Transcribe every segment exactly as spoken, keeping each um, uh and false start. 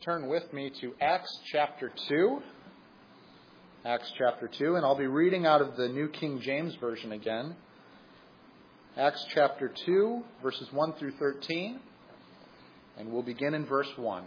Turn with me to Acts chapter two. Acts chapter two, and I'll be reading out of the New King James Version again. Acts chapter two, verses one through thirteen, and we'll begin in verse one.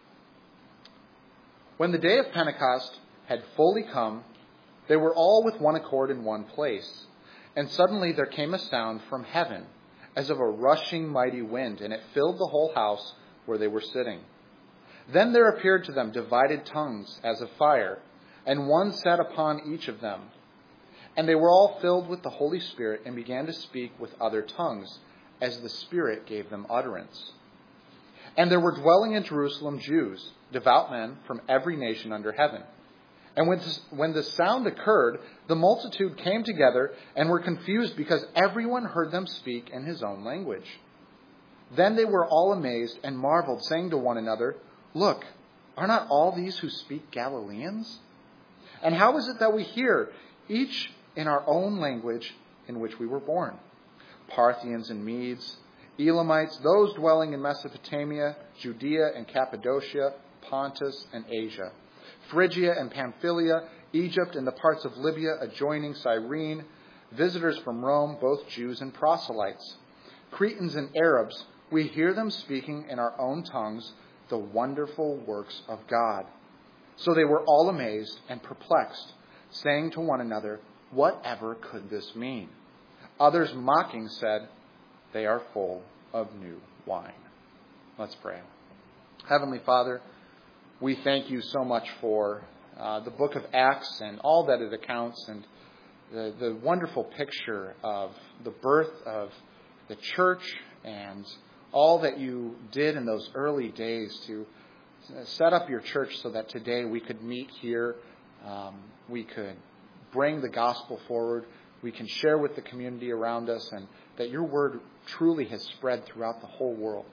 When the day of Pentecost had fully come, they were all with one accord in one place. And suddenly there came a sound from heaven, as of a rushing mighty wind, and it filled the whole house where they were sitting. Then there appeared to them divided tongues as of fire, and one sat upon each of them. And they were all filled with the Holy Spirit and began to speak with other tongues, as the Spirit gave them utterance. And there were dwelling in Jerusalem Jews, devout men from every nation under heaven. And when this, when the sound occurred, the multitude came together and were confused because everyone heard them speak in his own language. Then they were all amazed and marveled, saying to one another, "Look, are not all these who speak Galileans? And how is it that we hear, each in our own language in which we were born? Parthians and Medes, Elamites, those dwelling in Mesopotamia, Judea and Cappadocia, Pontus and Asia, Phrygia and Pamphylia, Egypt and the parts of Libya adjoining Cyrene, visitors from Rome, both Jews and proselytes, Cretans and Arabs, we hear them speaking in our own tongues the wonderful works of God." So they were all amazed and perplexed, saying to one another, "Whatever could this mean?" Others mocking said, "They are full of new wine." Let's pray. Heavenly Father, we thank you so much for uh, the book of Acts and all that it accounts, and the, the wonderful picture of the birth of the church and all that you did in those early days to set up your church so that today we could meet here, um, we could bring the gospel forward, we can share with the community around us, and that your word truly has spread throughout the whole world.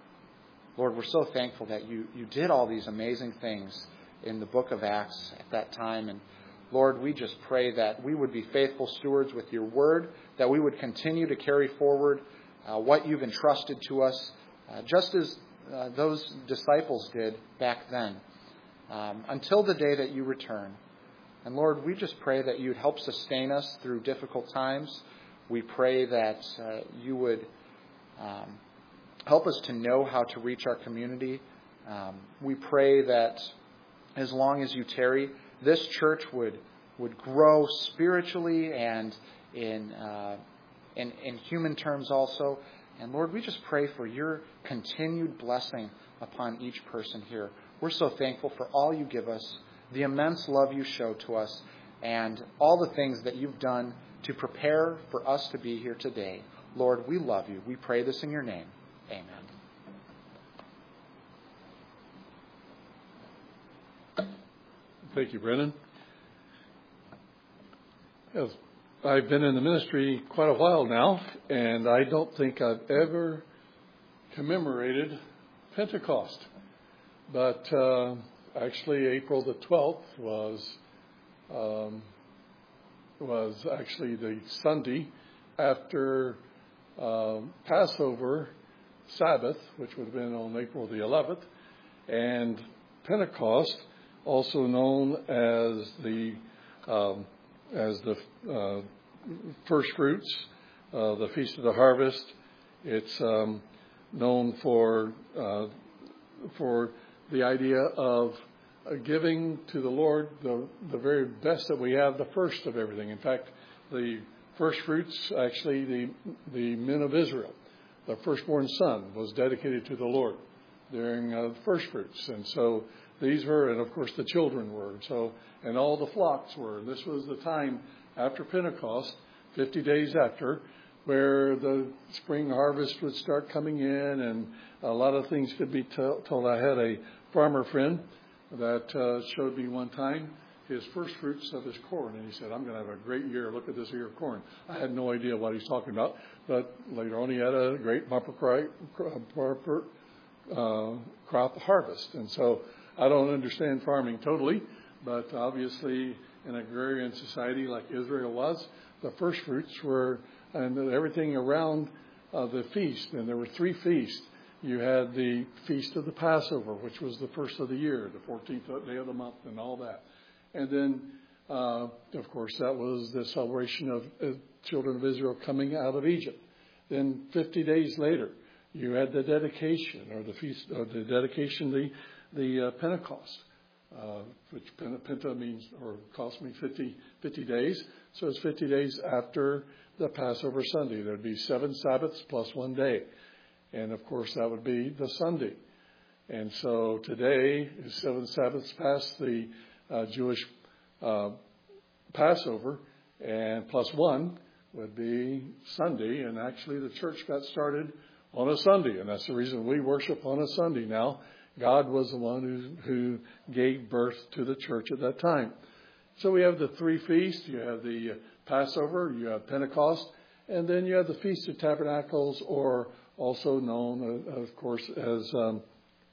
Lord, we're so thankful that you, you did all these amazing things in the book of Acts at that time. And Lord, we just pray that we would be faithful stewards with your word, that we would continue to carry forward uh, what you've entrusted to us, uh, just as uh, those disciples did back then, um, until the day that you return. And Lord, we just pray that you'd help sustain us through difficult times. We pray that uh, you would um, help us to know how to reach our community. Um, we pray that as long as you tarry, this church would would grow spiritually and in, uh, in in human terms also. And Lord, we just pray for your continued blessing upon each person here. We're so thankful for all you give us, the immense love you show to us, and all the things that you've done to prepare for us to be here today. Lord, we love you. We pray this in your name. Amen. Thank you, Brennan. Yes, I've been in the ministry quite a while now, and I don't think I've ever commemorated Pentecost. But uh, actually, April the twelfth was um, was actually the Sunday after uh, Passover Sabbath, which would have been on April the eleventh, and Pentecost, also known as the um, as the uh, first fruits, uh, the Feast of the Harvest. It's um, known for uh, for the idea of uh, giving to the Lord the the very best that we have, the first of everything. In fact, the first fruits, actually, the the men of Israel, the firstborn son, was dedicated to the Lord during uh, the first fruits. And so these were, and of course the children were, and so, and all the flocks were. This was the time after Pentecost, fifty days after, where the spring harvest would start coming in, and a lot of things could be t- told. I had a farmer friend that uh, showed me one time his first fruits of his corn, and he said, "I'm going to have a great year. Look at this ear of corn." I had no idea what he's talking about, but later on he had a great bumper cry, bumper, uh, crop harvest. And so I don't understand farming totally, but obviously in an agrarian society like Israel was, the first fruits were, and everything around uh, the feast, and there were three feasts, you had the Feast of the Passover, which was the first of the year, the fourteenth day of the month, and all that. And then, uh, of course, that was the celebration of uh, children of Israel coming out of Egypt. Then fifty days later, you had the dedication, or the feast, or the dedication, the the uh, Pentecost, uh, which Penta means, or cost me fifty, fifty days. So it's fifty days after the Passover Sunday. There'd be seven Sabbaths plus one day. And, of course, that would be the Sunday. And so today is seven Sabbaths past the uh, Jewish uh, Passover, and plus one would be Sunday. And actually the church got started on a Sunday, and that's the reason we worship on a Sunday now. God was the one who, who gave birth to the church at that time. So we have the three feasts. You have the Passover, you have Pentecost, and then you have the Feast of Tabernacles, or also known, uh, of course, as um,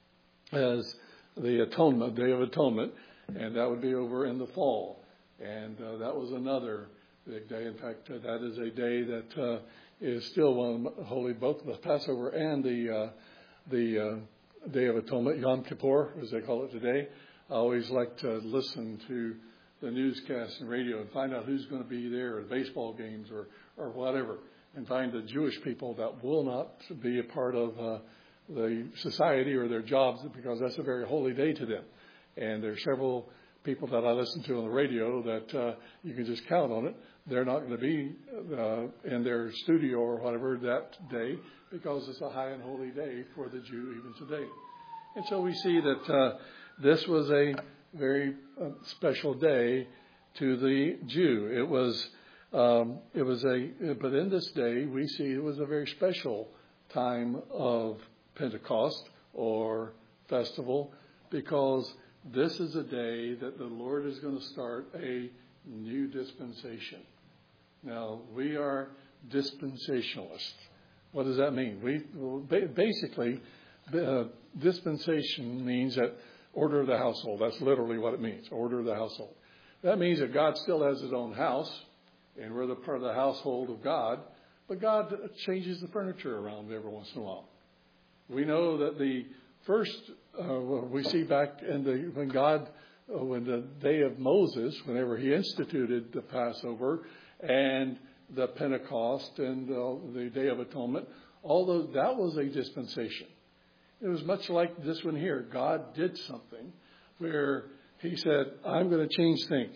as the Atonement, Day of Atonement, and that would be over in the fall. And uh, that was another big day. In fact, uh, that is a day that uh, is still one of the holy, both the Passover and the uh, the uh, Day of Atonement, Yom Kippur, as they call it today. I always like to listen to the newscasts and radio and find out who's going to be there at baseball games or, or whatever, and find the Jewish people that will not be a part of uh, the society or their jobs, because that's a very holy day to them. And there's several people that I listen to on the radio that uh, you can just count on it. They're not going to be uh, in their studio or whatever that day, because it's a high and holy day for the Jew even today. And so we see that uh, this was a very uh, special day to the Jew. It was Um, it was a, but in this day, we see it was a very special time of Pentecost or festival, because this is a day that the Lord is going to start a new dispensation. Now, we are dispensationalists. What does that mean? We well, basically, uh, dispensation means that order of the household. That's literally what it means, order of the household. That means that God still has his own house, and we're the part of the household of God, but God changes the furniture around every once in a while. We know that the first, uh, we see back in the, when God, uh, when the day of Moses, whenever he instituted the Passover and the Pentecost and uh, the Day of Atonement, although that was a dispensation. It was much like this one here. God did something where he said, I'm going to change things.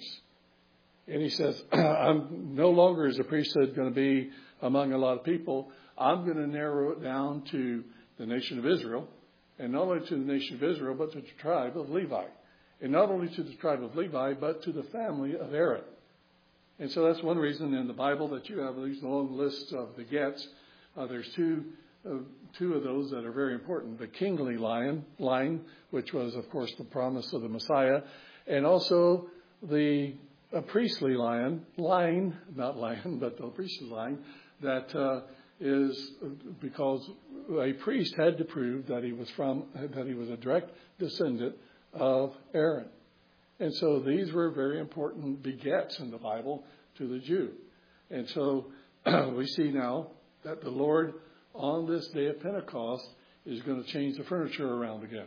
And he says, I'm no longer is the priesthood going to be among a lot of people. I'm going to narrow it down to the nation of Israel, and not only to the nation of Israel, but to the tribe of Levi. And not only to the tribe of Levi, but to the family of Aaron. And so that's one reason in the Bible that you have these long lists of the gets. Uh, there's two uh, two of those that are very important. The kingly line, line, which was, of course, the promise of the Messiah, and also the a priestly line, line, not lion, but the priestly line, that uh, is because a priest had to prove that he was from, that he was a direct descendant of Aaron. And so these were very important begets in the Bible to the Jew. And so we see now that the Lord on this day of Pentecost is going to change the furniture around again.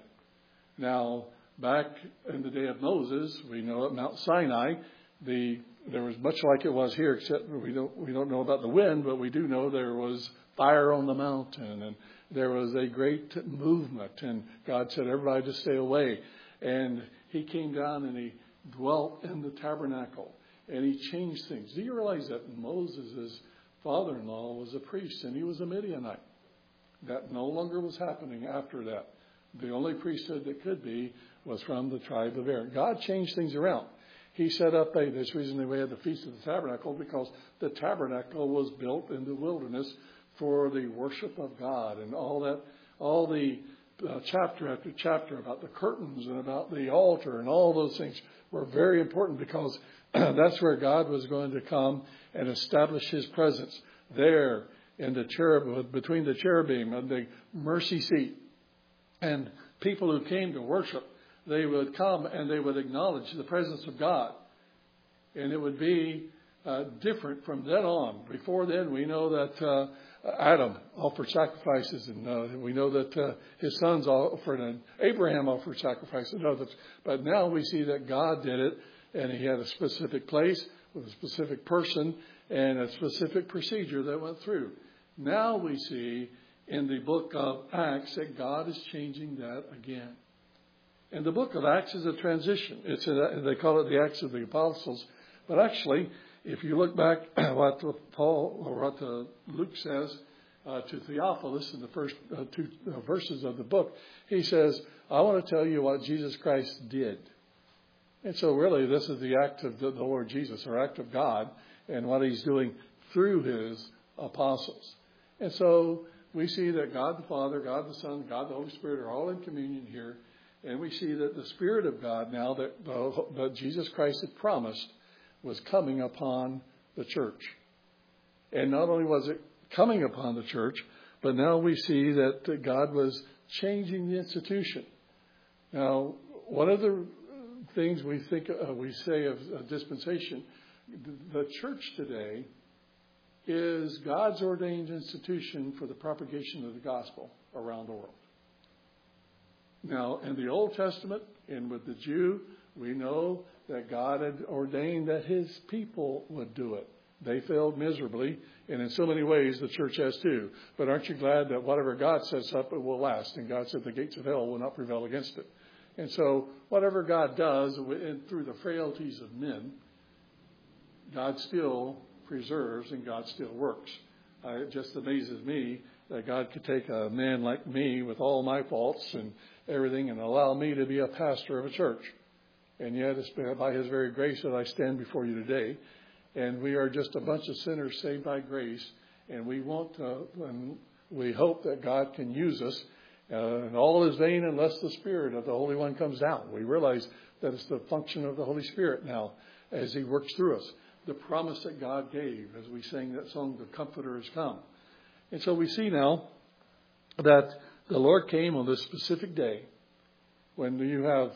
Now, back in the day of Moses, we know at Mount Sinai, The, there was much like it was here, except we don't we don't know about the wind, but we do know there was fire on the mountain, and there was a great movement, and God said everybody to stay away. And he came down and he dwelt in the tabernacle, and he changed things. Do you realize that Moses' father-in-law was a priest, and he was a Midianite? That no longer was happening after that. The only priesthood that could be was from the tribe of Aaron. God changed things around. He set up a, this reason we had the Feast of the Tabernacle, because the tabernacle was built in the wilderness for the worship of God, and all that, all the uh, chapter after chapter about the curtains and about the altar and all those things were very important, because that's where God was going to come and establish his presence there in the cherub, between the cherubim and the mercy seat. And people who came to worship, they would come and they would acknowledge the presence of God. And it would be uh, different from then on. Before then, we know that uh, Adam offered sacrifices, and uh, we know that uh, his sons offered, and Abraham offered sacrifices, and others. But now we see that God did it, and he had a specific place with a specific person and a specific procedure that went through. Now we see in the book of Acts that God is changing that again. And the book of Acts is a transition. It's a, they call it the Acts of the Apostles, but actually, if you look back at what Paul or what uh, Luke says uh, to Theophilus in the first uh, two uh, verses of the book, he says, I want to tell you what Jesus Christ did. And so really this is the act of the, the Lord Jesus, or act of God, and what he's doing through his apostles. And so we see that God the Father, God the Son, God the Holy Spirit are all in communion here. And we see that the Spirit of God now that, uh, that Jesus Christ had promised was coming upon the church. And not only was it coming upon the church, but now we see that God was changing the institution. Now, one of the things we think uh, we say of uh, dispensation, the church today is God's ordained institution for the propagation of the gospel around the world. Now, in the Old Testament, and with the Jew, we know that God had ordained that his people would do it. They failed miserably, and in so many ways the church has too. But aren't you glad that whatever God sets up, it will last? And God said the gates of hell will not prevail against it. And so whatever God does and through the frailties of men, God still preserves and God still works. Uh, it just amazes me that God could take a man like me with all my faults and everything and allow me to be a pastor of a church. And yet it's by his very grace that I stand before you today. And we are just a bunch of sinners saved by grace. And we want to, and we hope that God can use us. Uh, and all is vain unless the Spirit of the Holy One comes down. We realize that it's the function of the Holy Spirit now as he works through us. The promise that God gave as we sang that song, The Comforter Has Come. And so we see now that the Lord came on this specific day when you have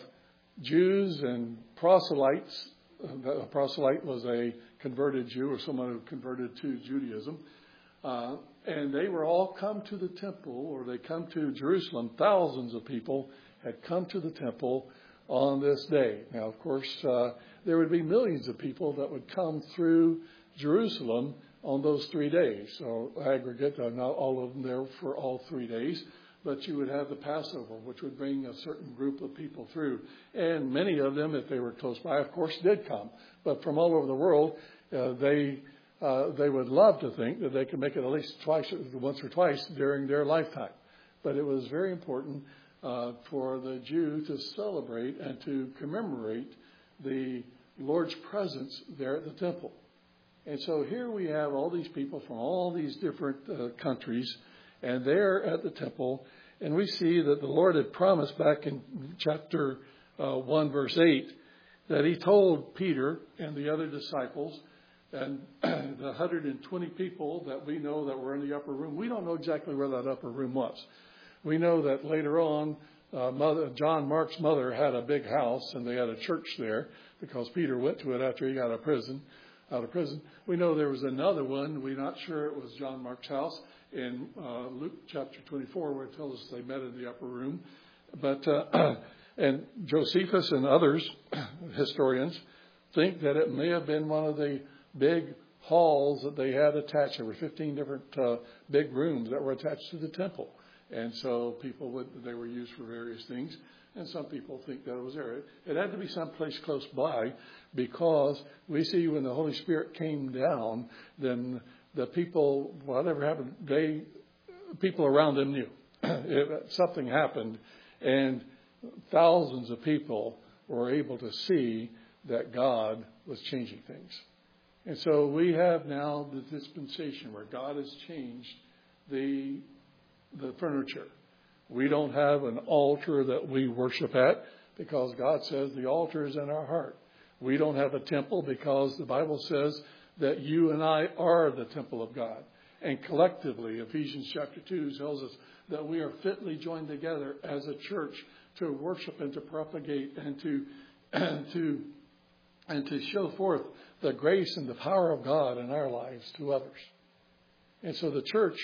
Jews and proselytes. A proselyte was a converted Jew or someone who converted to Judaism. Uh, and they were all come to the temple, or they come to Jerusalem. Thousands of people had come to the temple on this day. Now, of course, uh, there would be millions of people that would come through Jerusalem on those three days. So aggregate, uh, not all of them there for all three days. But you would have the Passover, which would bring a certain group of people through. And many of them, if they were close by, of course, did come. But from all over the world, uh, they uh, they would love to think that they could make it at least twice, once or twice during their lifetime. But it was very important uh, for the Jew to celebrate and to commemorate the Lord's presence there at the temple. And so here we have all these people from all these different uh, countries, and they're at the temple, and we see that the Lord had promised back in chapter uh, one, verse eight, that he told Peter and the other disciples and the one hundred twenty people that we know that were in the upper room. We don't know exactly where that upper room was. We know that later on, uh, mother, John Mark's mother had a big house, and they had a church there because Peter went to it after he got out of prison. Out of prison. We know there was another one. We're not sure it was John Mark's house. In uh, Luke chapter twenty-four, where it tells us they met in the upper room. But uh, and Josephus and others, historians, think that it may have been one of the big halls that they had attached. There were fifteen different uh, big rooms that were attached to the temple. And so people would, they were used for various things. And some people think that it was there. It, it had to be someplace close by, because we see when the Holy Spirit came down, then the people, whatever happened, they, people around them knew. it, something happened, and thousands of people were able to see that God was changing things. And so we have now the dispensation where God has changed the the furniture. We don't have an altar that we worship at, because God says the altar is in our heart. We don't have a temple, because the Bible says that you and I are the temple of God. And collectively, Ephesians chapter two tells us that we are fitly joined together as a church to worship and to propagate and to and to and to show forth the grace and the power of God in our lives to others. And so the church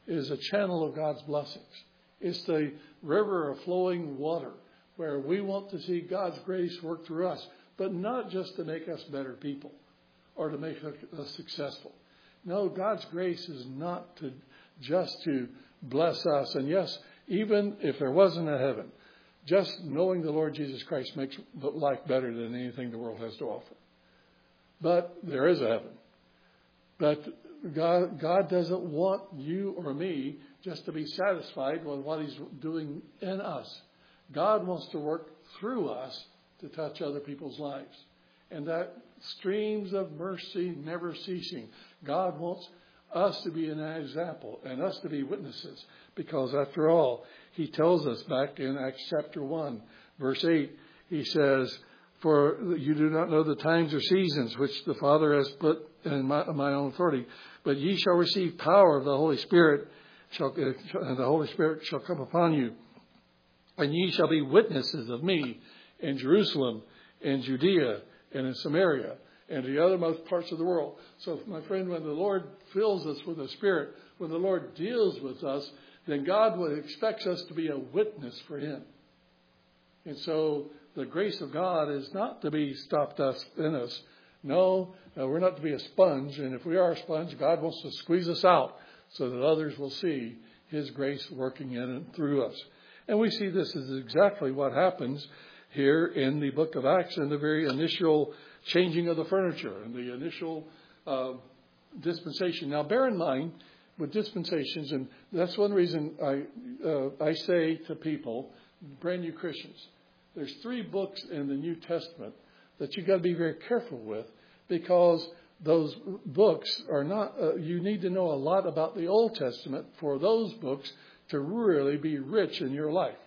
is a channel of God's blessings. It's the river of flowing water where we want to see God's grace work through us, but not just to make us better people or to make us successful. No, God's grace is not to just to bless us. And yes, even if there wasn't a heaven, just knowing the Lord Jesus Christ makes life better than anything the world has to offer. But there is a heaven. But God, God doesn't want you or me just to be satisfied with what he's doing in us. God wants to work through us to touch other people's lives. And that streams of mercy never ceasing. God wants us to be an example and us to be witnesses. Because after all, he tells us back in Acts chapter one, verse eight, he says, for you do not know the times or seasons which the Father has put in my, my own authority, but ye shall receive power of the Holy Spirit, shall, and the Holy Spirit shall come upon you. And ye shall be witnesses of me in Jerusalem, in Judea, and in Samaria, and the othermost parts of the world. So, my friend, when the Lord fills us with the Spirit, when the Lord deals with us, then God expects us to be a witness for him. And so the grace of God is not to be stopped us in us. No, uh, we're not to be a sponge. And if we are a sponge, God wants to squeeze us out so that others will see his grace working in and through us. And we see this is exactly what happens here in the book of Acts, in the very initial changing of the furniture and the initial uh, dispensation. Now, bear in mind, with dispensations, and that's one reason I uh, I say to people, brand new Christians, there's three books in the New Testament that you've got to be very careful with, because those books are not, uh, you need to know a lot about the Old Testament for those books to really be rich in your life.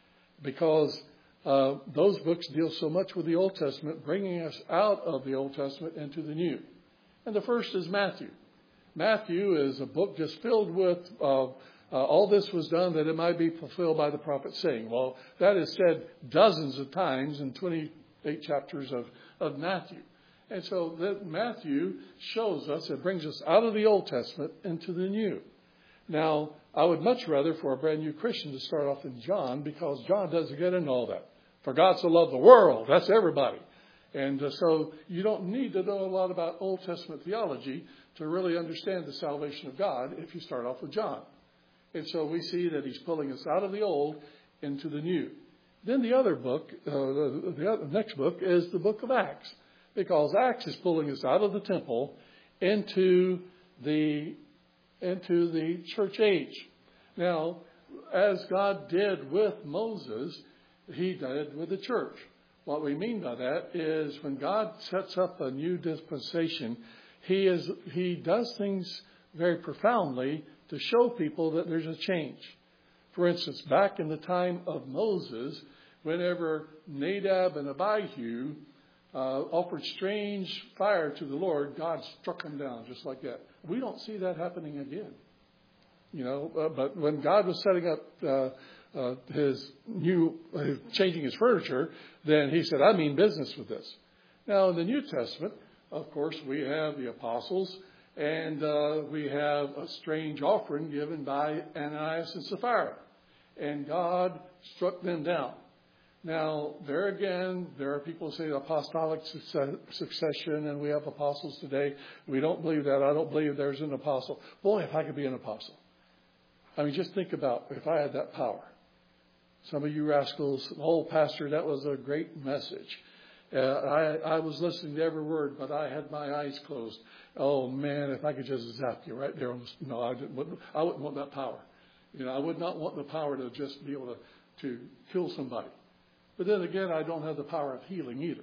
Because uh, those books deal so much with the Old Testament, bringing us out of the Old Testament into the New. And the first is Matthew. Matthew is a book just filled with uh, uh, all this was done that it might be fulfilled by the prophet saying. Well, that is said dozens of times in twenty-eight chapters of, of Matthew. And so that Matthew shows us, it brings us out of the Old Testament into the New. Now, I would much rather for a brand new Christian to start off in John, because John doesn't get into all that. For God so loved the world, that's everybody. And uh, so you don't need to know a lot about Old Testament theology to really understand the salvation of God if you start off with John. And so we see that he's pulling us out of the old into the new. Then the other book, uh, the, the other, next book is the book of Acts, because Acts is pulling us out of the temple into the into the church age. Now, as God did with Moses, he did with the church. What we mean by that is when God sets up a new dispensation, he is he does things very profoundly to show people that there's a change. For instance, back in the time of Moses, whenever Nadab and Abihu uh, offered strange fire to the Lord, God struck them down just like that. We don't see that happening again. You know, uh, but when God was setting up uh, uh, his new, uh, changing his furniture, then he said, I mean business with this. Now, in the New Testament, of course, we have the apostles, and uh, we have a strange offering given by Ananias and Sapphira. And God struck them down. Now, there again, there are people who say apostolic succession, and we have apostles today. We don't believe that. I don't believe there's an apostle. Boy, if I could be an apostle. I mean, just think about if I had that power. Some of you rascals, oh, Pastor, that was a great message. Uh, I, I was listening to every word, but I had my eyes closed. Oh, man, if I could just zap you right there. On the, no, I, didn't, I wouldn't want that power. You know, I would not want the power to just be able to, to kill somebody. But then again, I don't have the power of healing either.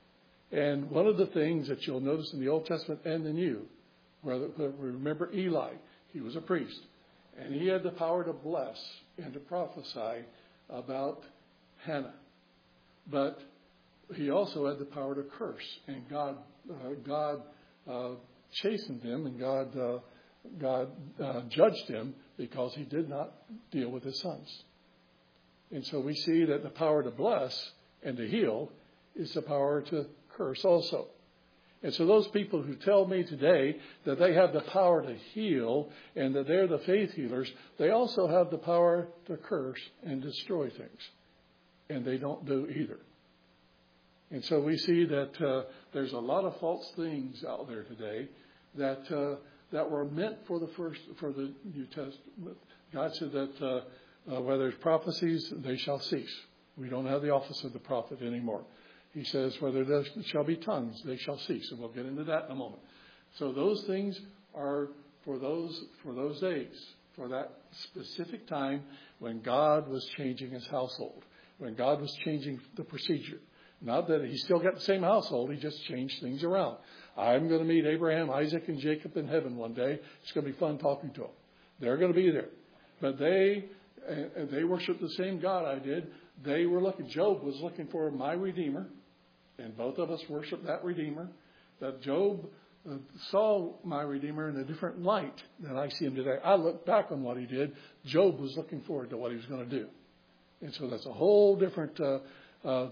And one of the things that you'll notice in the Old Testament and the New, where remember Eli, he was a priest. And he had the power to bless and to prophesy about Hannah. But he also had the power to curse. And God uh, God uh, chastened him, and God, uh, God uh, judged him because he did not deal with his sons. And so we see that the power to bless and to heal is the power to curse also. And so those people who tell me today that they have the power to heal and that they're the faith healers, they also have the power to curse and destroy things. And they don't do either. And so we see that uh, there's a lot of false things out there today that uh, that were meant for the first for the New Testament. God said that uh, uh, where there's prophecies, they shall cease. We don't have the office of the prophet anymore. He says, whether there shall be tongues, they shall cease. And we'll get into that in a moment. So those things are for those for those days, for that specific time when God was changing his household, when God was changing the procedure. Not that he still got the same household, he just changed things around. I'm going to meet Abraham, Isaac, and Jacob in heaven one day. It's going to be fun talking to them. They're going to be there. But they uh, they worship the same God I did. They were looking, Job was looking for my Redeemer. And both of us worship that Redeemer. That Job uh, saw my Redeemer in a different light than I see him today. I look back on what he did. Job was looking forward to what he was going to do. And so that's a whole different uh, uh,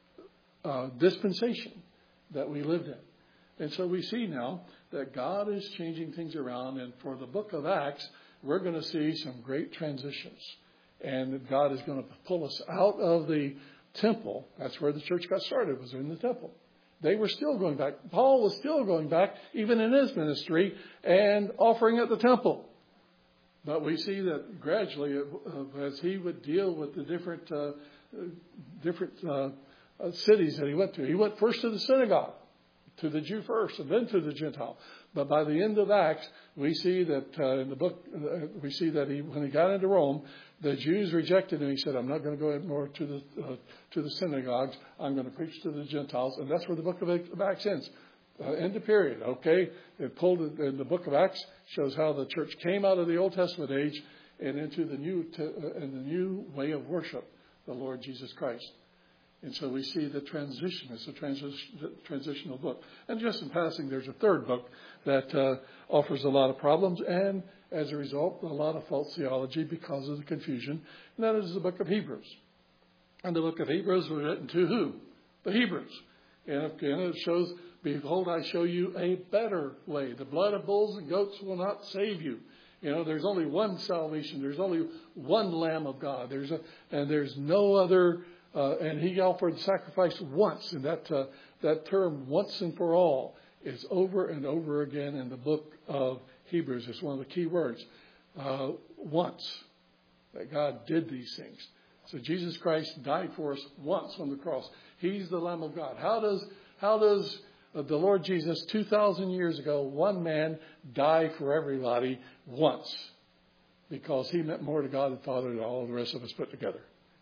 uh, dispensation that we lived in. And so we see now that God is changing things around. And for the book of Acts, we're going to see some great transitions. And God is going to pull us out of the temple. That's where the church got started, was in the temple. They were still going back. Paul was still going back, even in his ministry, and offering at the temple. But we see that gradually, uh, as he would deal with the different uh, different uh, uh, cities that he went to, he went first to the synagogue, to the Jew first, and then to the Gentile. But by the end of Acts, we see that uh, in the book, uh, we see that he, when he got into Rome, the Jews rejected him. He said, "I'm not going to go more to the uh, to the synagogues. I'm going to preach to the Gentiles." And that's where the book of Acts ends. Uh, end of period. Okay, it pulled in the book of Acts shows how the church came out of the Old Testament age and into the new te- uh, and the new way of worship, the Lord Jesus Christ. And so we see the transition. It's a transi- transitional book. And just in passing, there's a third book that uh, offers a lot of problems and, as a result, a lot of false theology because of the confusion. And that is the book of Hebrews. And the book of Hebrews was written to who? The Hebrews. And again, it shows, "Behold, I show you a better way. The blood of bulls and goats will not save you." You know, there's only one salvation. There's only one Lamb of God. There's a, and there's no other. Uh, and he offered sacrifice once. And that uh, that term, once and for all, is over and over again in the book of Hebrews. It's one of the key words. Uh, once. That God did these things. So Jesus Christ died for us once on the cross. He's the Lamb of God. How does how does uh, the Lord Jesus, two thousand years ago, one man, die for everybody once? Because he meant more to God the Father than all the rest of us put together.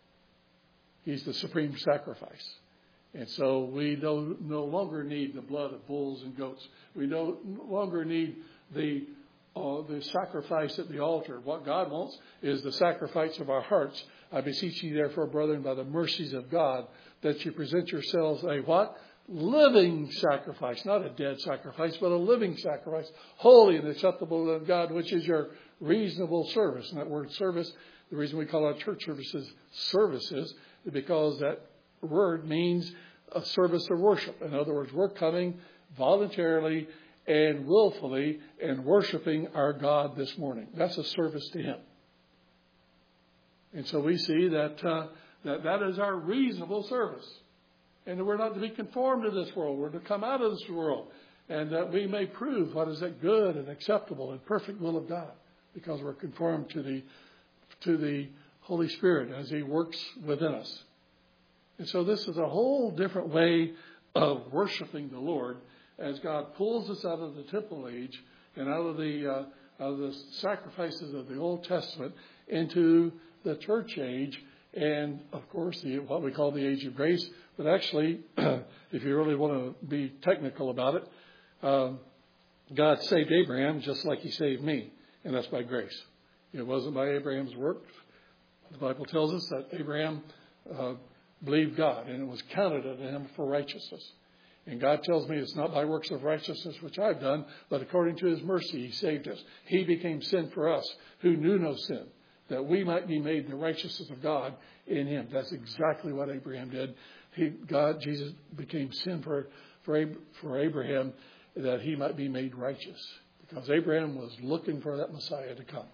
He's the supreme sacrifice. And so we no, no longer need the blood of bulls and goats. We no longer need the uh, the sacrifice at the altar. What God wants is the sacrifice of our hearts. I beseech you, therefore, brethren, by the mercies of God, that you present yourselves a what? Living sacrifice. Not a dead sacrifice, but a living sacrifice. Holy and acceptable to God, which is your reasonable service. And that word service, the reason we call our church services services, is because that word means a service of worship. In other words, we're coming voluntarily and willfully and worshiping our God this morning. That's a service to Him. And so we see that uh, that, that is our reasonable service. And we're not to be conformed to this world. We're to come out of this world. And that we may prove what is that good and acceptable and perfect will of God. Because we're conformed to the to the Holy Spirit as He works within us. And so this is a whole different way of worshiping the Lord as God pulls us out of the temple age and out of the uh, out of the sacrifices of the Old Testament into the church age and, of course, the, what we call the age of grace. But actually, if you really want to be technical about it, uh, God saved Abraham just like He saved me, and that's by grace. It wasn't by Abraham's work. The Bible tells us that Abraham uh, believed God, and it was counted unto him for righteousness. And God tells me it's not by works of righteousness which I've done, but according to His mercy He saved us. He became sin for us who knew no sin, that we might be made the righteousness of God in Him. That's exactly what Abraham did. He, God, Jesus became sin for for, Ab- for Abraham that he might be made righteous, because Abraham was looking for that Messiah to come.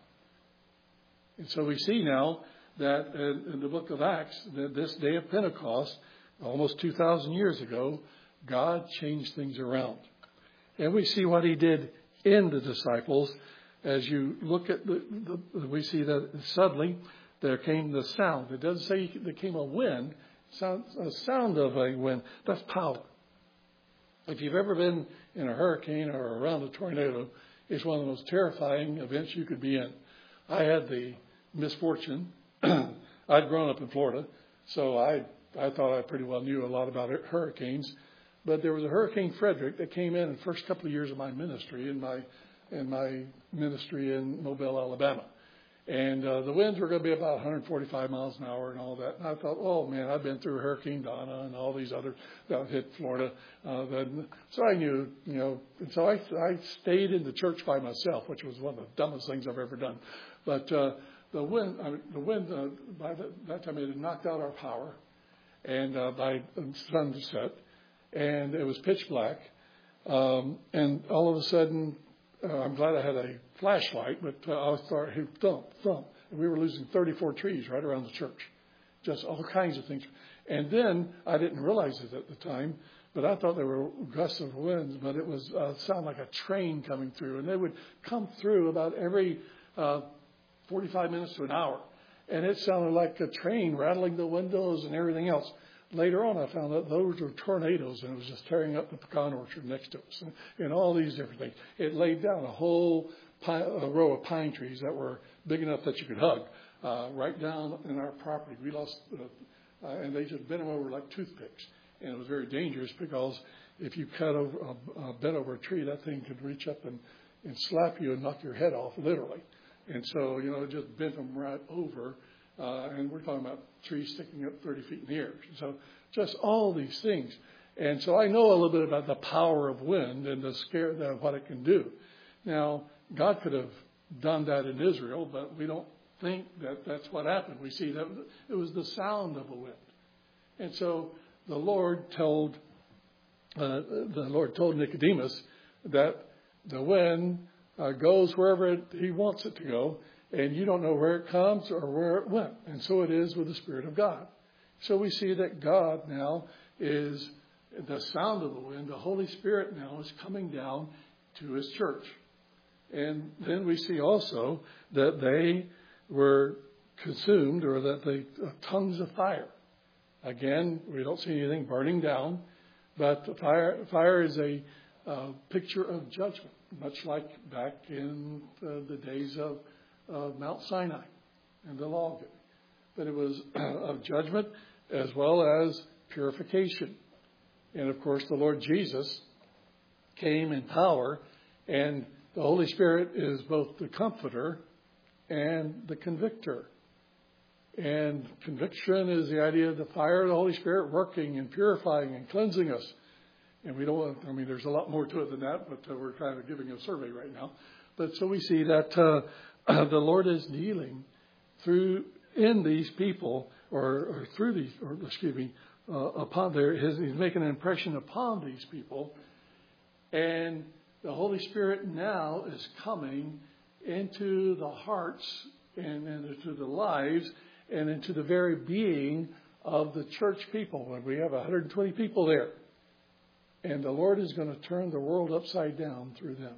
And so we see now that in, in the book of Acts, that this day of Pentecost, almost two thousand years ago, God changed things around. And we see what he did in the disciples. As you look at the, the we see that suddenly there came the sound. It doesn't say there came a wind, sound, a sound of a wind. That's power. If you've ever been in a hurricane or around a tornado, it's one of the most terrifying events you could be in. I had the misfortune. I'd grown up in Florida, so I I thought I pretty well knew a lot about hurricanes. But there was a Hurricane Frederick that came in the first couple of years of my ministry, in my in my ministry in Mobile, Alabama. And uh, the winds were going to be about one hundred forty-five miles an hour and all that. And I thought, oh, man, I've been through Hurricane Donna and all these other that hit Florida. Uh, then, so I knew, you know, and so I, I stayed in the church by myself, which was one of the dumbest things I've ever done. But uh, the wind, I mean, the wind uh, by the, that time, it had knocked out our power, and uh, by sunset, and it was pitch black. Um, and all of a sudden, Uh, I'm glad I had a flashlight, but uh, I started hey, thump, thump. And we were losing thirty-four trees right around the church. Just all kinds of things. And then I didn't realize it at the time, but I thought there were gusts of winds, but it was uh, sounded like a train coming through. And they would come through about every uh, forty-five minutes to an hour. And it sounded like a train rattling the windows and everything else. Later on, I found out those were tornadoes, and it was just tearing up the pecan orchard next to us, and, and all these different things. It laid down a whole pine, a row of pine trees that were big enough that you could hug uh, right down in our property. We lost, uh, uh, and they just bent them over like toothpicks, and it was very dangerous because if you cut over, uh, uh, bent over a tree, that thing could reach up and, and slap you and knock your head off, literally. And so, you know, it just bent them right over. Uh, and we're talking about trees sticking up thirty feet in the air. So just all these things. And so I know a little bit about the power of wind and the scare, the, what it can do. Now, God could have done that in Israel, but we don't think that that's what happened. We see that it was the sound of a wind. And so the Lord told, uh, the Lord told Nicodemus that the wind uh, goes wherever it, he wants it to go. And you don't know where it comes or where it went. And so it is with the Spirit of God. So we see that God now is the sound of the wind. The Holy Spirit now is coming down to his church. And then we see also that they were consumed, or that they uh, tongues of fire. Again, we don't see anything burning down, but the fire, fire is a uh, picture of judgment, much like back in the, the days of of Mount Sinai and the law giving. But it was of judgment as well as purification. And of course, the Lord Jesus came in power, and the Holy Spirit is both the comforter and the convictor. And conviction is the idea of the fire of the Holy Spirit working and purifying and cleansing us. And we don't, I mean, there's a lot more to it than that, but uh, we're kind of giving a survey right now. But so we see that uh, Uh, the Lord is dealing through in these people, or, or through these, or excuse me, uh, upon their, his, he's making an impression upon these people, and the Holy Spirit now is coming into the hearts and, and into the lives and into the very being of the church people. And we have one hundred twenty people there, and the Lord is going to turn the world upside down through them.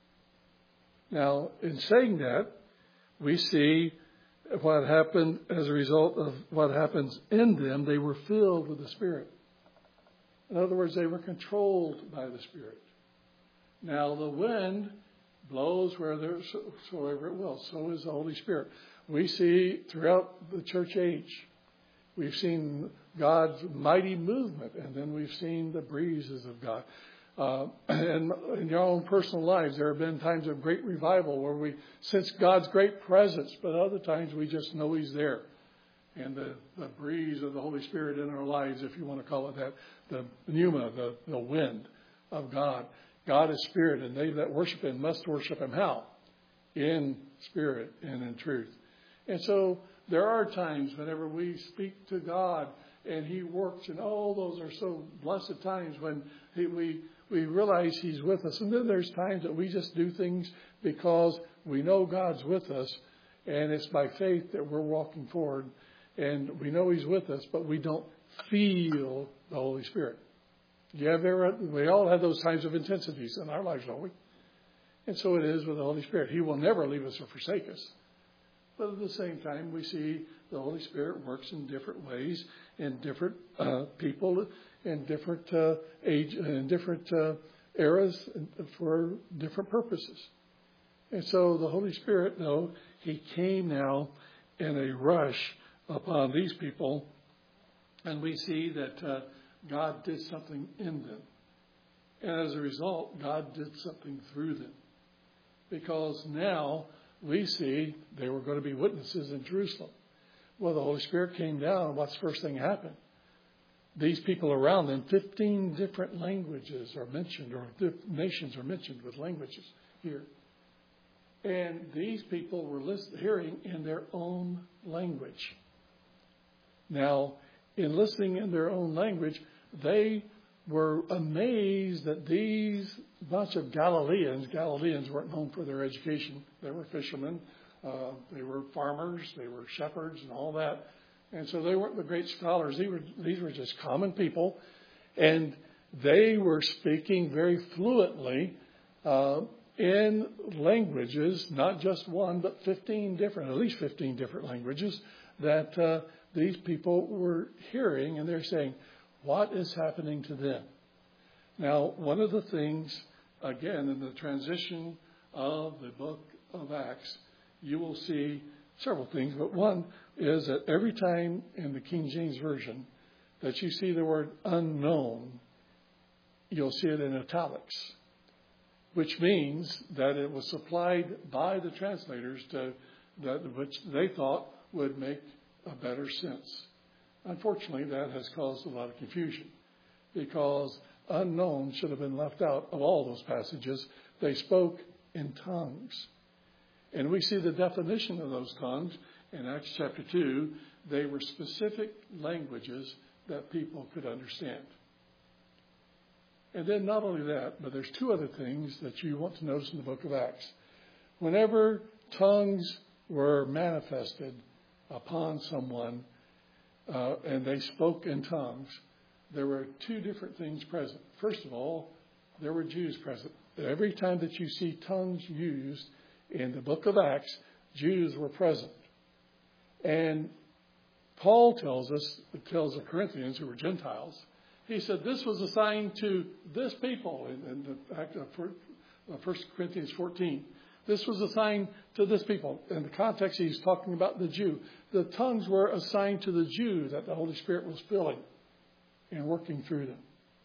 Now, in saying that, we see what happened as a result of what happens in them. They were filled with the Spirit. In other words, they were controlled by the Spirit. Now, the wind blows wheresoever it will. So is the Holy Spirit. We see throughout the church age, we've seen God's mighty movement, and then we've seen the breezes of God. Uh, and in your own personal lives, there have been times of great revival where we sense God's great presence, but other times we just know he's there. And the, the breeze of the Holy Spirit in our lives, if you want to call it that, the pneuma, the, the wind of God. God is spirit, and they that worship him must worship him how? In spirit and in truth. And so there are times whenever we speak to God and he works, and oh, those are so blessed times when he, we we realize he's with us. And then there's times that we just do things because we know God's with us, and it's by faith that we're walking forward, and we know he's with us, but we don't feel the Holy Spirit. You have ever, we all have those times of intensities in our lives, don't we? And so it is with the Holy Spirit. He will never leave us or forsake us. But at the same time, we see the Holy Spirit works in different ways, in different uh, people, in different uh, age, in different uh, eras, for different purposes. And so the Holy Spirit, though, he came now in a rush upon these people, and we see that uh, God did something in them. And as a result, God did something through them. Because now we see they were going to be witnesses in Jerusalem. Well, the Holy Spirit came down. What's the first thing happened? These people around them, fifteen different languages are mentioned, or nations are mentioned with languages here. And these people were listening, hearing in their own language. Now, in listening in their own language, they were amazed that these bunch of Galileans, Galileans weren't known for their education. They were fishermen, uh, they were farmers, they were shepherds and all that. And so they weren't the great scholars. These were, these were just common people. And they were speaking very fluently uh, in languages, not just one, but fifteen different, at least fifteen different languages that uh, these people were hearing. And they're saying, what is happening to them? Now, one of the things, again, in the transition of the book of Acts, you will see several things, but one is that every time in the King James Version that you see the word unknown, you'll see it in italics, which means that it was supplied by the translators to that which they thought would make a better sense. Unfortunately, that has caused a lot of confusion because unknown should have been left out of all those passages. They spoke in tongues. And we see the definition of those tongues in Acts chapter two. They were specific languages that people could understand. And then not only that, but there's two other things that you want to notice in the book of Acts. Whenever tongues were manifested upon someone, Uh, and they spoke in tongues, there were two different things present. First of all, there were Jews present. Every time that you see tongues used in the book of Acts, Jews were present. And Paul tells us, tells the Corinthians, who were Gentiles, he said this was assigned to this people in, in the act of First Corinthians fourteen. This was assigned to this people. In the context, he's talking about the Jew. The tongues were assigned to the Jew that the Holy Spirit was filling and working through them.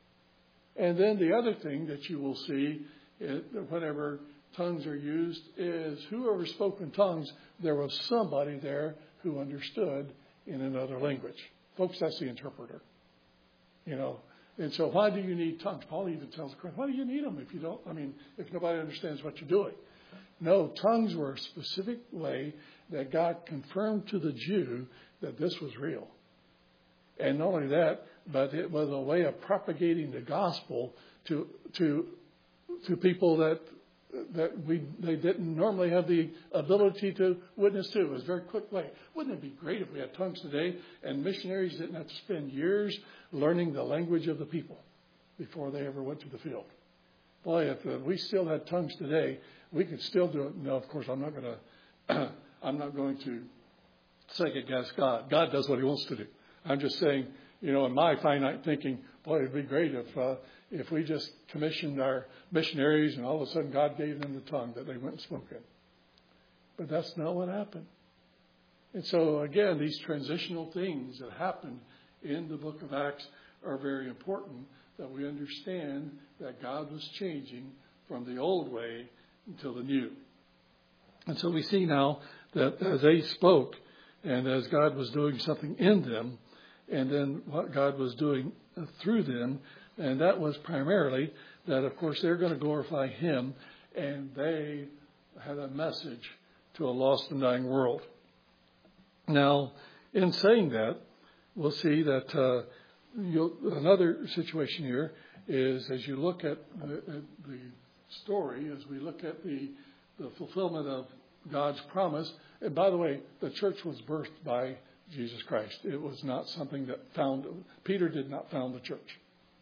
And then the other thing that you will see whenever tongues are used is whoever spoke in tongues, there was somebody there who understood in another language. Folks, that's the interpreter. You know, and so why do you need tongues? Paul even tells the Corinthians, why do you need them if you don't, I mean, if nobody understands what you're doing? No, tongues were a specific way that God confirmed to the Jew that this was real. And not only that, but it was a way of propagating the gospel to to to people that that we they didn't normally have the ability to witness to. It was a very quick way. Wouldn't it be great if we had tongues today and missionaries didn't have to spend years learning the language of the people before they ever went to the field? Boy, if uh, we still had tongues today, we could still do it. No, of course, I'm not going to. I'm not going to second guess God. God does what He wants to do. I'm just saying, you know, in my finite thinking, boy, it'd be great if uh, if we just commissioned our missionaries and all of a sudden God gave them the tongue that they went and spoke in. But that's not what happened. And so again, these transitional things that happened in the book of Acts are very important, that we understand that God was changing from the old way until the new. And so we see now that as they spoke and as God was doing something in them, and then what God was doing through them, and that was primarily that, of course, they're going to glorify Him, and they had a message to a lost and dying world. Now, in saying that, we'll see that uh, you'll, another situation here is as you look at the, at the story, as we look at the, the fulfillment of God's promise. And by the way, the church was birthed by Jesus Christ. It was not something that found, Peter did not found the church.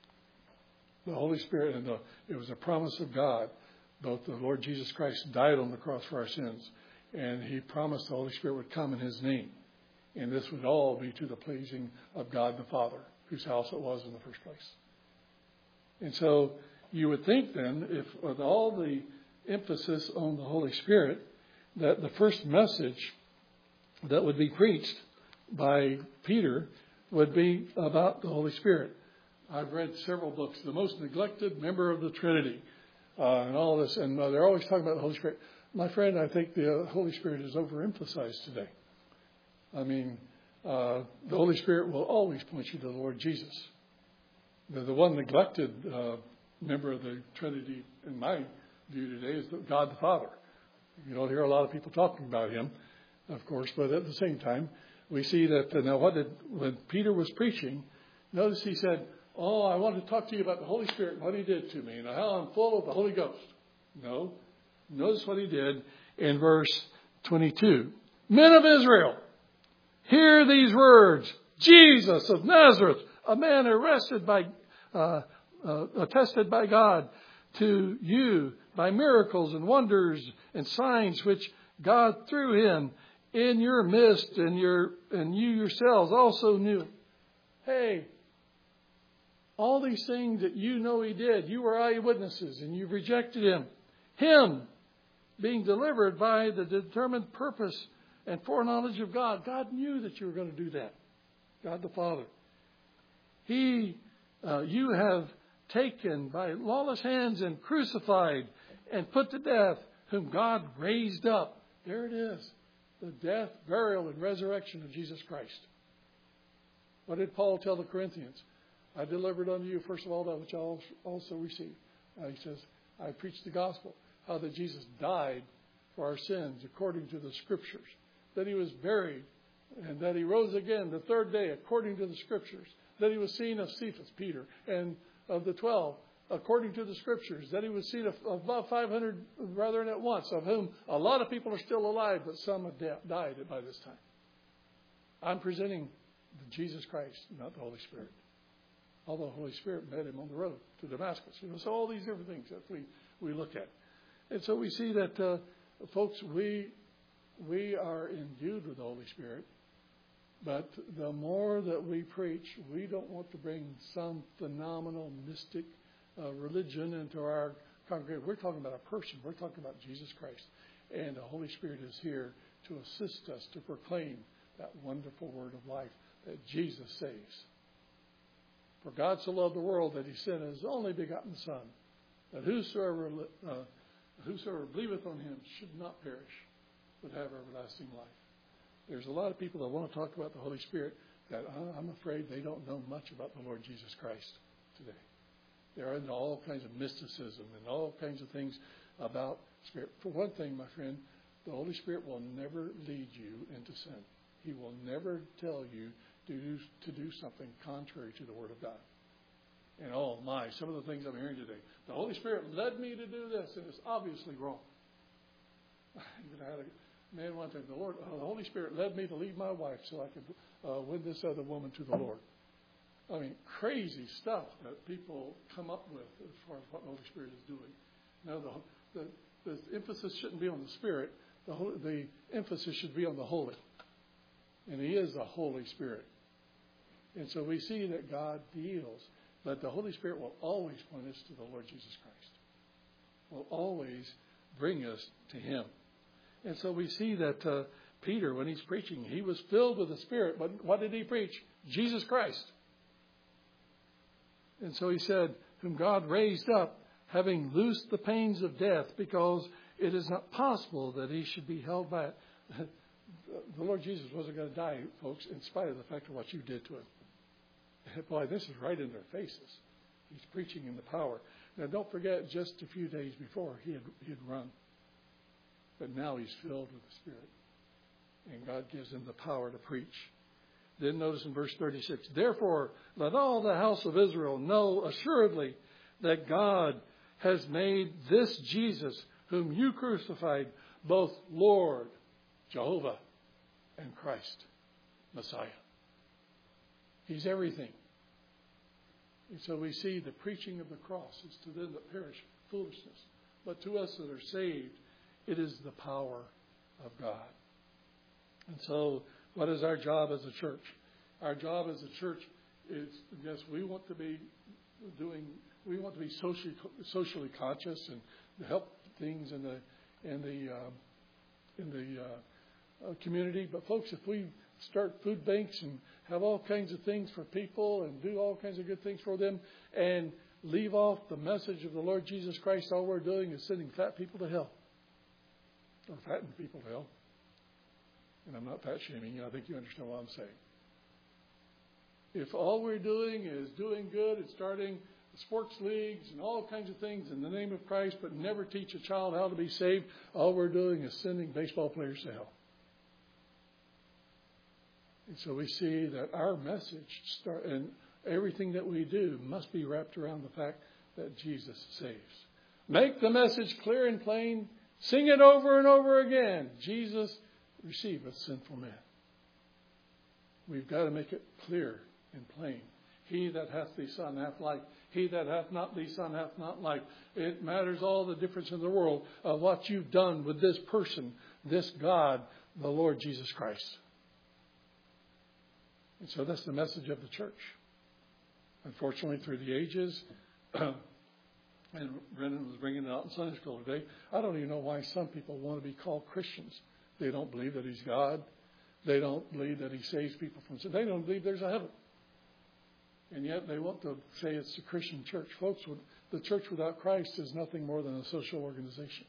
The Holy Spirit, and the, it was a promise of God. Both the Lord Jesus Christ died on the cross for our sins, and he promised the Holy Spirit would come in his name. And this would all be to the pleasing of God the Father, whose house it was in the first place. And so you would think then, if with all the emphasis on the Holy Spirit, that the first message that would be preached by Peter would be about the Holy Spirit. I've read several books, The Most Neglected Member of the Trinity, uh, and all this, and uh, they're always talking about the Holy Spirit. My friend, I think the Holy Spirit is overemphasized today. I mean, uh, the Holy Spirit will always point you to the Lord Jesus. The, the one neglected uh, member of the Trinity, in my view today, is God the Father. You don't hear a lot of people talking about him, of course, but at the same time, we see that, uh, now what did, when Peter was preaching, notice he said, oh, I want to talk to you about the Holy Spirit and what he did to me and how I'm full of the Holy Ghost. No. Notice what he did in verse twenty-two. Men of Israel, hear these words. Jesus of Nazareth, a man arrested by, uh, uh, attested by God to you by miracles and wonders and signs which God through him in your midst, and your and you yourselves also knew. Hey, all these things that you know he did, you were eyewitnesses and you rejected him. Him being delivered by the determined purpose and foreknowledge of God. God knew that you were going to do that. God the Father. He, uh, you have taken by lawless hands and crucified and put to death, whom God raised up. There it is. The death, burial, and resurrection of Jesus Christ. What did Paul tell the Corinthians? I delivered unto you, first of all, that which I also received. Uh, he says, I preached the gospel. How that Jesus died for our sins according to the Scriptures. That he was buried and that he rose again the third day according to the Scriptures. That he was seen of Cephas, Peter, and of the twelve according to the Scriptures. That he was seen of, of about five hundred brethren at once, of whom a lot of people are still alive, but some have de- died by this time. I'm presenting Jesus Christ, not the Holy Spirit. Although the Holy Spirit met him on the road to Damascus. You know, so all these different things that we, we look at. And so we see that, uh, folks, we we are endued with the Holy Spirit. But the more that we preach, we don't want to bring some phenomenal, mystic uh, religion into our congregation. We're talking about a person. We're talking about Jesus Christ. And the Holy Spirit is here to assist us to proclaim that wonderful word of life that Jesus saves. For God so loved the world that he sent his only begotten Son, that whosoever uh, whosoever believeth on him should not perish, but have everlasting life. There's a lot of people that want to talk about the Holy Spirit that I'm afraid they don't know much about the Lord Jesus Christ today. They're into all kinds of mysticism and all kinds of things about Spirit. For one thing, my friend, the Holy Spirit will never lead you into sin. He will never tell you to do, to do something contrary to the Word of God. And oh my, some of the things I'm hearing today. The Holy Spirit led me to do this, and it's obviously wrong. I had a man one time, the Lord, uh, the Holy Spirit led me to leave my wife so I could uh, win this other woman to the Lord. I mean, crazy stuff that people come up with as far as what the Holy Spirit is doing. Now, the, the, the emphasis shouldn't be on the Spirit. The, Holy, the emphasis should be on the Holy. And He is the Holy Spirit. And so we see that God deals. But the Holy Spirit will always point us to the Lord Jesus Christ. Will always bring us to Him. And so we see that uh, Peter, when he's preaching, he was filled with the Spirit. But what did he preach? Jesus Christ. And so he said, whom God raised up, having loosed the pains of death, because it is not possible that he should be held by it. The Lord Jesus wasn't going to die, folks, in spite of the fact of what you did to him. Boy, this is right in their faces. He's preaching in the power. Now, don't forget, just a few days before, he had, he had run. But now he's filled with the Spirit. And God gives him the power to preach. Then notice in verse thirty-six, therefore let all the house of Israel know assuredly that God has made this Jesus, whom you crucified, both Lord, Jehovah, and Christ, Messiah. He's everything. And so we see the preaching of the cross is to them that perish foolishness. But to us that are saved, it is the power of God. And so what is our job as a church? Our job as a church is, yes, we want to be doing, we want to be socially, socially conscious and to help things in the, in the, uh, in the uh, uh, community. But folks, if we start food banks and have all kinds of things for people and do all kinds of good things for them and leave off the message of the Lord Jesus Christ, all we're doing is sending fat people to hell. Or fattened people to hell. And I'm not fat shaming you. I think you understand what I'm saying. If all we're doing is doing good and starting sports leagues and all kinds of things in the name of Christ, but never teach a child how to be saved, all we're doing is sending baseball players to hell. And so we see that our message start, and everything that we do must be wrapped around the fact that Jesus saves. Make the message clear and plain. Sing it over and over again. Jesus receiveth sinful men. We've got to make it clear and plain. He that hath the Son hath life. He that hath not the Son hath not life. It matters all the difference in the world of what you've done with this person, this God, the Lord Jesus Christ. And so that's the message of the church. Unfortunately, through the ages, and Brendan was bringing it out in Sunday school today, I don't even know why some people want to be called Christians. They don't believe that He's God. They don't believe that He saves people from sin. They don't believe there's a heaven. And yet they want to say it's a Christian church. Folks, the church without Christ is nothing more than a social organization.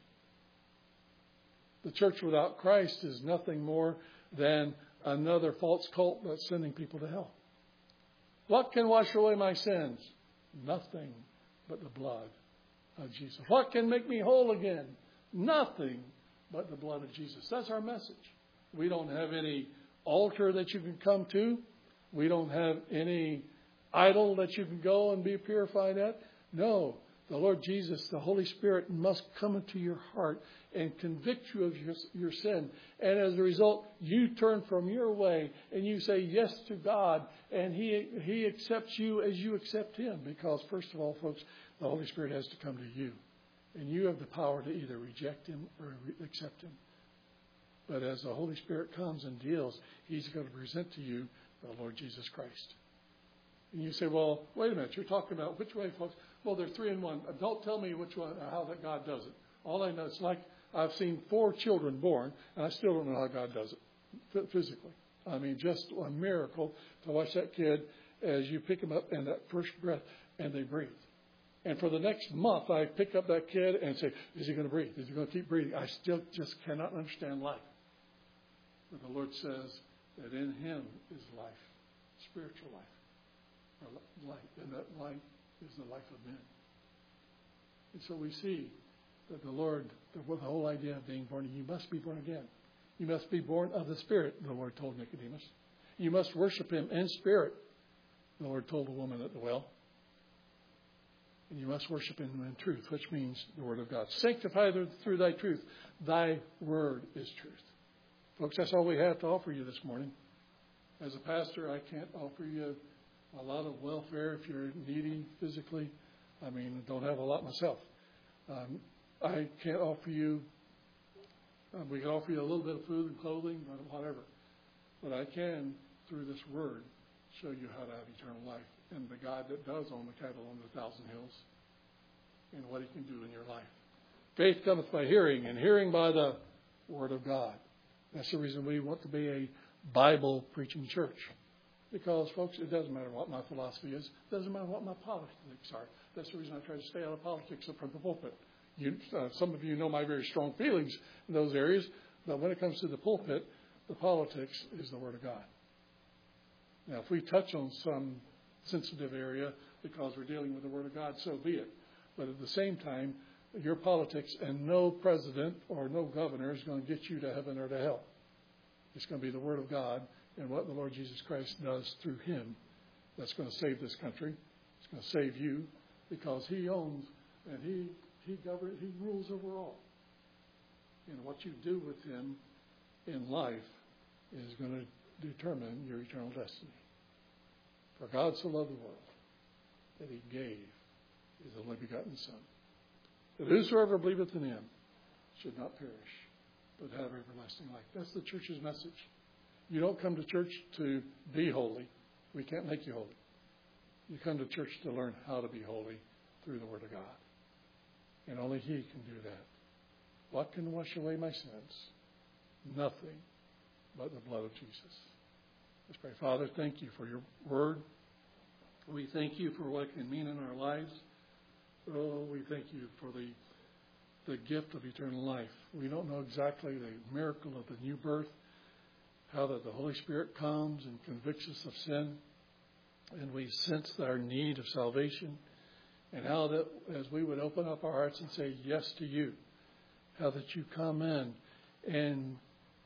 The church without Christ is nothing more than another false cult that's sending people to hell. What can wash away my sins? Nothing but the blood of Jesus. What can make me whole again? Nothing but the blood of Jesus. That's our message. We don't have any altar that you can come to. We don't have any idol that you can go and be purified at. No, the Lord Jesus, the Holy Spirit must come into your heart and convict you of your, your sin. And as a result, you turn from your way and you say yes to God, and He He accepts you as you accept Him. Because first of all, folks, the Holy Spirit has to come to you. And you have the power to either reject Him or accept Him. But as the Holy Spirit comes and deals, He's going to present to you the Lord Jesus Christ. And you say, well, wait a minute, you're talking about which way, folks? Well, they're three in one. Don't tell me which one, how that God does it. All I know, it's like I've seen four children born, and I still don't know how God does it physically. I mean, just a miracle to watch that kid as you pick him up in that first breath, and they breathe. And for the next month, I pick up that kid and say, is he going to breathe? Is he going to keep breathing? I still just cannot understand life. But the Lord says that in Him is life, spiritual life. Or light, and that light is the life of men. And so we see that the Lord, the, the whole idea of being born, you must be born again. You must be born of the Spirit, the Lord told Nicodemus. You must worship Him in spirit, the Lord told the woman at the well. And you must worship Him in truth, which means the Word of God. Sanctify through Thy truth. Thy Word is truth. Folks, that's all we have to offer you this morning. As a pastor, I can't offer you a lot of welfare if you're needy physically. I mean, I don't have a lot myself. Um, I can't offer you, uh, we can offer you a little bit of food and clothing, whatever. But I can, through this Word, show you how to have eternal life. And the God that does own the cattle on the thousand hills, and what He can do in your life. Faith cometh by hearing, and hearing by the Word of God. That's the reason we want to be a Bible-preaching church. Because, folks, it doesn't matter what my philosophy is. It doesn't matter what my politics are. That's the reason I try to stay out of politics from the pulpit. You, uh, some of you know my very strong feelings in those areas. But when it comes to the pulpit, the politics is the Word of God. Now, if we touch on some sensitive area because we're dealing with the Word of God, so be it. But at the same time, your politics and no president or no governor is going to get you to heaven or to hell. It's going to be the Word of God and what the Lord Jesus Christ does through him that's going to save this country. It's going to save you because he owns and he he governs, he rules over all. And what you do with him in life is going to determine your eternal destiny. For God so loved the world that he gave his only begotten Son, that whosoever believeth in him should not perish, but have everlasting life. That's the church's message. You don't come to church to be holy. We can't make you holy. You come to church to learn how to be holy through the Word of God. And only he can do that. What can wash away my sins? Nothing but the blood of Jesus. Let's pray. Father, thank you for your Word. We thank you for what it can mean in our lives. Oh, we thank you for the the gift of eternal life. We don't know exactly the miracle of the new birth, how that the Holy Spirit comes and convicts us of sin, and we sense our need of salvation, and how that as we would open up our hearts and say yes to you, how that you come in and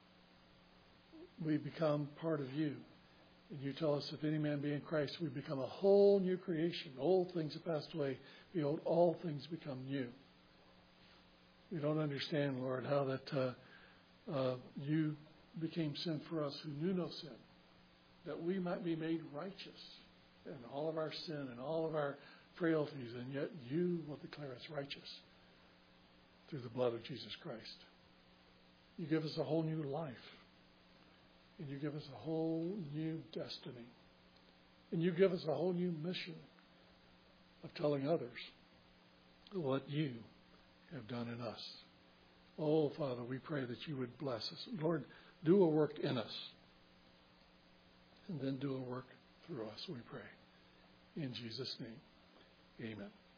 we become part of you. And you tell us, if any man be in Christ, we become a whole new creation. Old things have passed away. Behold, all things become new. We don't understand, Lord, how that uh, uh, you became sin for us who knew no sin, that we might be made righteous in all of our sin and all of our frailties, and yet you will declare us righteous through the blood of Jesus Christ. You give us a whole new life, and you give us a whole new destiny, and you give us a whole new mission of telling others what you have done in us. Oh, Father, we pray that you would bless us. Lord, do a work in us, and then do a work through us, we pray. In Jesus' name, amen.